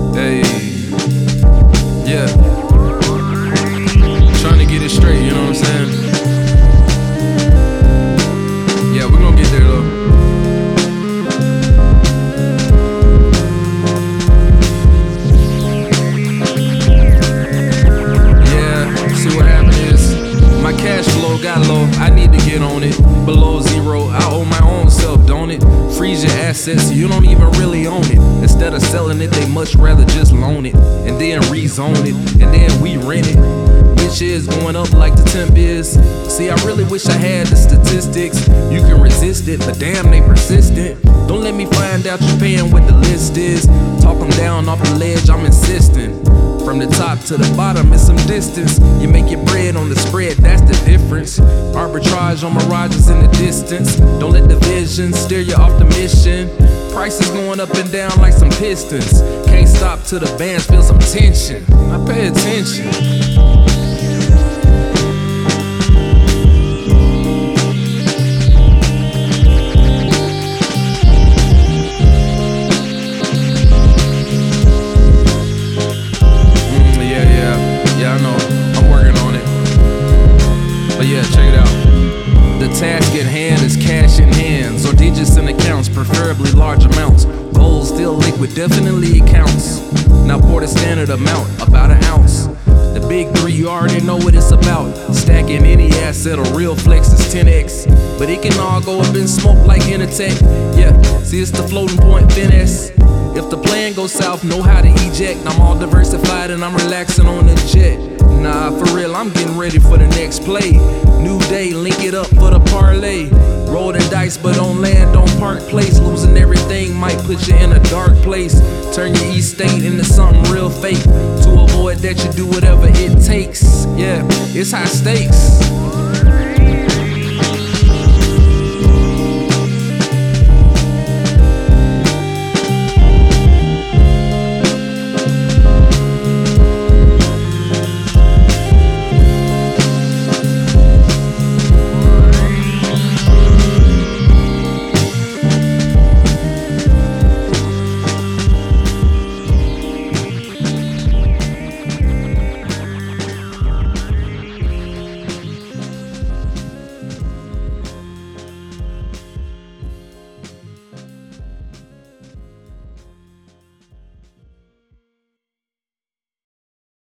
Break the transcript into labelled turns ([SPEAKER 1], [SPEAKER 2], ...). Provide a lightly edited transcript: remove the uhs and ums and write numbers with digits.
[SPEAKER 1] Hey, yeah. Trying to get it straight, you know what I'm saying? Yeah, we're gonna get there though. Yeah, see what happened is my cash flow got low, I need to get on it. Below zero, I owe my own self, don't it? Freeze your assets so you don't even really own it. Instead of selling it, they much rather just loan it and then rezone it, and then we rent it. Which is going up like the temp is. See, I really wish I had the statistics. You can resist it, but damn, they persistent. Don't let me find out you're paying what the list is. Talk them down off the ledge, I'm insisting. From the top to the bottom, it's some distance. You make your bread on the spread, that's the difference. Arbitrage on mirages in the distance. Don't let the vision steer you off the mission. Prices going up and down like some pistons. Can't stop till the bands feel some tension. I pay attention. But yeah, check it out. The task at hand is cash in hands, or digits in accounts, preferably large amounts. Gold still liquid, definitely counts. Now pour the standard amount, about an ounce. The big three, you already know what it's about. Stacking any asset, a real flex is 10x. But it can all go up in smoke like Intertech. Yeah, see it's the floating point finesse. If the plan goes south, know how to eject. I'm all diversified and I'm relaxing on the jet. Nah, for real, I'm getting ready for the next play. New day, link it up for the parlay. Roll the dice, but don't land on Park Place. Losing everything might put you in a dark place. Turn your East State into something real fake. To avoid that, you do whatever it takes. Yeah, it's high stakes.